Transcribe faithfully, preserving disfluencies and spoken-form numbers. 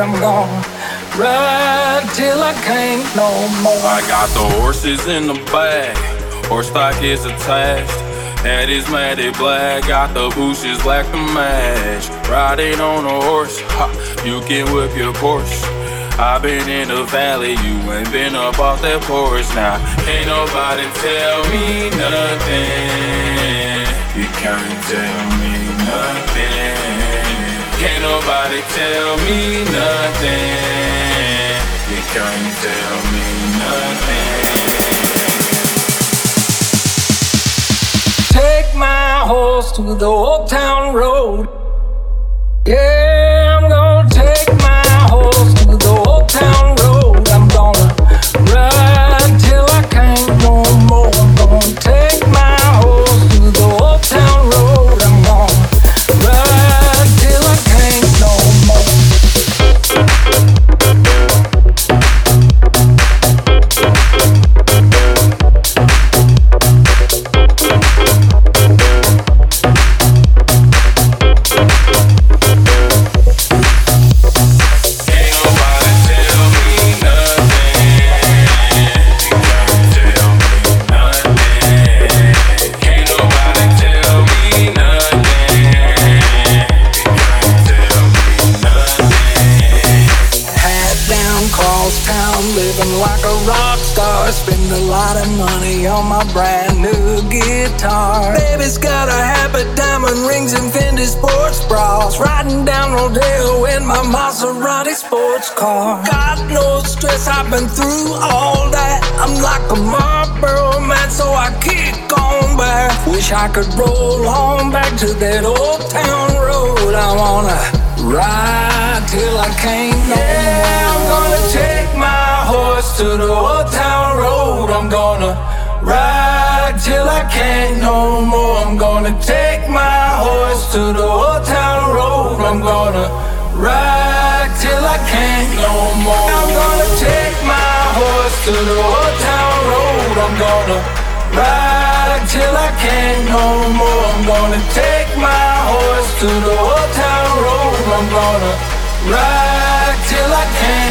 I'm gonna ride till I can't no more. I got the horses in the back, horse stock is attached. Head is matted black, got the bushes black to match. Riding on a horse, ha, you can whip your Porsche. I've been in the valley, you ain't been up off that porch. Now, ain't nobody tell me nothing. You can't tell me nothing. Can't nobody tell me nothing. You can't tell me nothing. Take my horse to the old town road. Yeah, I'm gonna take my horse to the old town road. I'm gonna ride till I can't no more. I'm gonna take my horse to the old town road. I'm gonna ride till I can't no more. Spend a lot of money on my brand new guitar. Baby's got a habit, diamond rings and Fendi sports bras. Riding down Rodeo in my Maserati sports car. Got no stress, I've been through all that. I'm like a Marlboro man, so I kick on back. Wish I could roll on back to that old town road. I wanna ride till I can't no more. Yeah, I'm gonna take my horse to the old town road. I'm gonna ride till I can't no more. I'm gonna take my horse to the old town road. I'm gonna ride till I can't no more. I'm gonna take my horse to the old town road. I'm gonna ride till I can't no more. I'm gonna take my horse to the old town road. I'm gonna ride till I can't